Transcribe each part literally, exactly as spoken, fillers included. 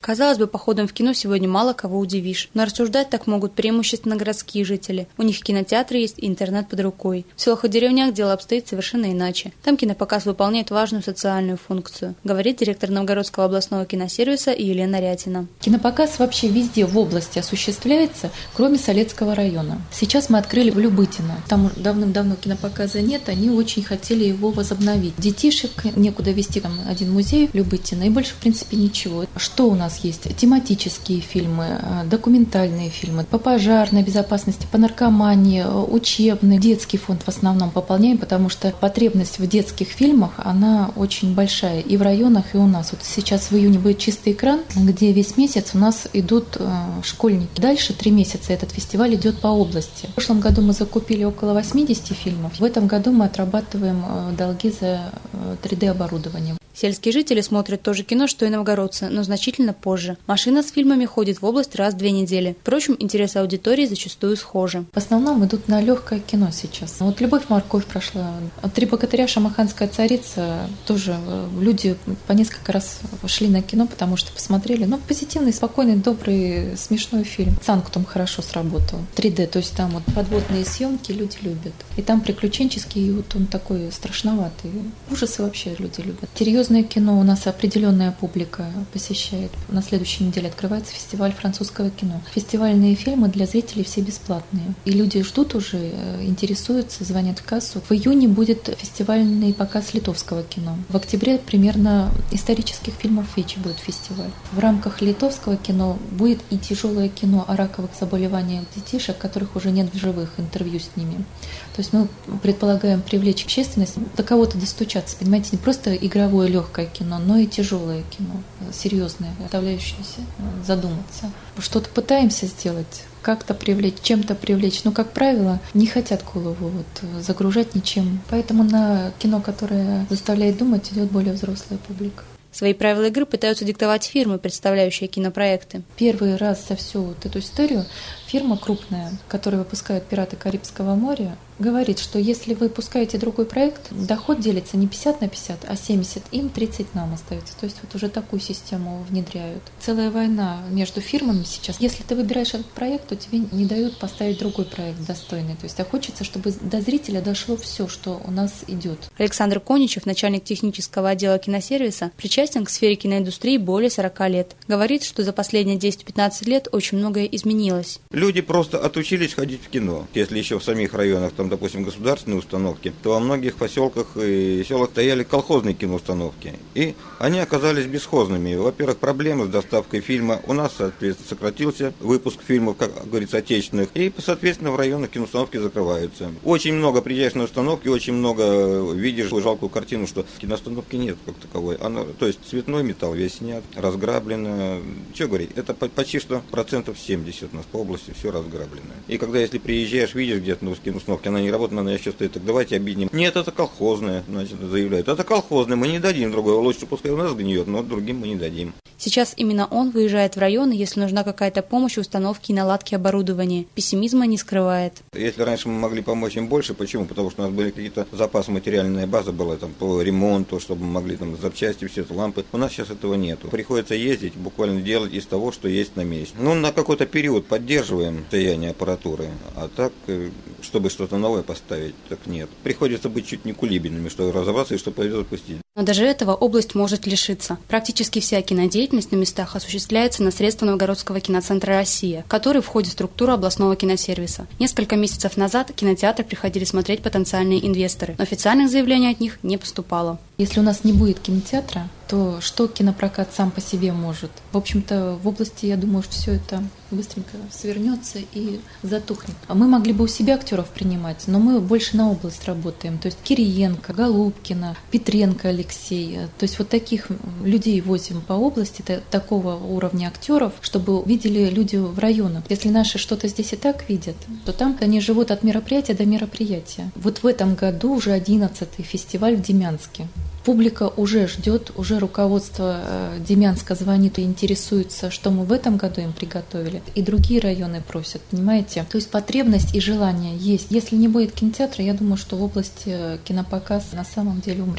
Казалось бы, походом в кино сегодня мало кого удивишь, но рассуждать так могут преимущественно городские жители. У них кинотеатры есть и интернет под рукой. В селах и деревнях дело обстоит совершенно иначе. Там кинопоказ выполняет важную социальную функцию, говорит директор Новгородского областного киносервиса Елена Рятина. Кинопоказ вообще везде в области осуществляется, кроме Солецкого района. Сейчас мы открыли в Любытино. Там давным-давно кинопоказа нет, они очень хотели его возобновить. Детишек некуда везти, там один музей в Любытино, и больше, в принципе, ничего. Что у нас есть? Тематические фильмы, документальные фильмы, по пожарной безопасности, по наркомании, учебный, детский фонд в основном пополняем, потому что потребность в детских фильмах, она очень большая и в районах, и у нас. Вот сейчас в июне будет «Чистый экран», где весь месяц у нас идут школьники. Дальше три месяца этот фестиваль идет по области. В прошлом году мы закупили около восьмидесяти фильмов. В этом году мы отрабатываем долги за три дэ оборудование. Сельские жители смотрят то же кино, что и новгородцы, но значительно позже. Машина с фильмами ходит в область раз в две недели. Впрочем, интересы аудитории зачастую схожи. В основном идут на легкое кино сейчас. Вот «Любовь, морковь» прошла. «Три богатыря», «Шамаханская царица». Тоже люди по несколько раз шли на кино, потому что посмотрели. Ну, позитивный, спокойный, добрый, смешной фильм. «Санктум» хорошо сработал. три дэ, то есть там вот подводные съемки люди любят. И там приключенческий, и вот он такой страшноватый. Ужасы вообще люди любят. Серьезно кино у нас определенная публика посещает. На следующей неделе открывается фестиваль французского кино. Фестивальные фильмы для зрителей все бесплатные. И люди ждут уже, интересуются, звонят в кассу. В июне будет фестивальный показ литовского кино. В октябре примерно исторических фильмов Вечи будет фестиваль. В рамках литовского кино будет и тяжелое кино о раковых заболеваниях детишек, которых уже нет в живых, интервью с ними. То есть мы предполагаем привлечь общественность, до кого-то достучаться, понимаете, не просто игровое легкое кино, но и тяжелое кино, серьезное, заставляющееся задуматься. Что-то пытаемся сделать, как-то привлечь, чем-то привлечь, но, как правило, не хотят голову вот, загружать ничем. Поэтому на кино, которое заставляет думать, идет более взрослая публика. Свои правила игры пытаются диктовать фирмы, представляющие кинопроекты. Первый раз за всю вот эту историю фирма крупная, которая выпускает «Пираты Карибского моря», говорит, что если вы пускаете другой проект, доход делится не пятьдесят на пятьдесят, а семьдесят им, тридцать нам остается. То есть вот уже такую систему внедряют. Целая война между фирмами сейчас. Если ты выбираешь этот проект, то тебе не дают поставить другой проект достойный. То есть а хочется, чтобы до зрителя дошло все, что у нас идет. Александр Коничев, начальник технического отдела киносервиса, причастен к сфере киноиндустрии более сорока лет. Говорит, что за последние десять-пятнадцать лет очень многое изменилось. Люди просто отучились ходить в кино. Если еще в самих районах, там, допустим, государственные установки, то во многих поселках и селах стояли колхозные киноустановки. И они оказались бесхозными. Во-первых, проблемы с доставкой фильма. У нас, соответственно, сократился выпуск фильмов, как говорится, отечественных. И, соответственно, в районах киноустановки закрываются. Очень много приезжаешь на установки, очень много видишь жалкую картину, что киноустановки нет как таковой. Она, то есть цветной металл весь снят, разграблено. Что говорить, это почти что процентов семьдесят у нас по области все разграблено. И когда, если приезжаешь, видишь где-то на киноустановке, она не работает, она еще стоит, так давайте объединим. Нет, это колхозная, значит, заявляют. Это колхозная, мы не дадим другого. Лучше пускай у нас гниет, но другим мы не дадим. Сейчас именно он выезжает в районы, если нужна какая-то помощь в установке и наладке оборудования. Пессимизма не скрывает. Если раньше мы могли помочь им больше, почему? Потому что у нас были какие-то запасы, материальная база была там по ремонту, чтобы мы могли там запчасти, все это, лампы. У нас сейчас этого нету. Приходится ездить, буквально делать из того, что есть на месте. Ну, на какой-то период поддерживаем состояние аппаратуры, а так, чтобы что-то новое поставить, так нет. Приходится быть чуть не кулибинами, чтобы разобраться и что пойдет запустить. Но даже этого область может лишиться. Практически вся кинодеятельность на местах осуществляется на средства Новгородского киноцентра «Россия», который входит в структуру областного киносервиса. Несколько месяцев назад кинотеатр приходили смотреть потенциальные инвесторы, но официальных заявлений от них не поступало. Если у нас не будет кинотеатра, то что кинопрокат сам по себе может? В общем-то, в области, я думаю, что все это быстренько свернется и затухнет. А мы могли бы у себя актеров принимать, но мы больше на область работаем. То есть Кириенко, Голубкина, Петренко Алексей. То есть вот таких людей возим по области, такого уровня актеров, чтобы видели люди в районах. Если наши что-то здесь и так видят, то там они живут от мероприятия до мероприятия. Вот в этом году уже одиннадцатый фестиваль в Демянске. Публика уже ждет, уже руководство Демянска звонит и интересуется, что мы в этом году им приготовили. И другие районы просят, понимаете? То есть потребность и желание есть. Если не будет кинотеатра, я думаю, что в области кинопоказ на самом деле умрет.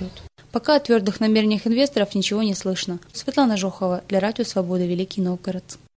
Пока о твердых намерениях инвесторов ничего не слышно. Светлана Жохова для Радио Свобода, Великий Новгород.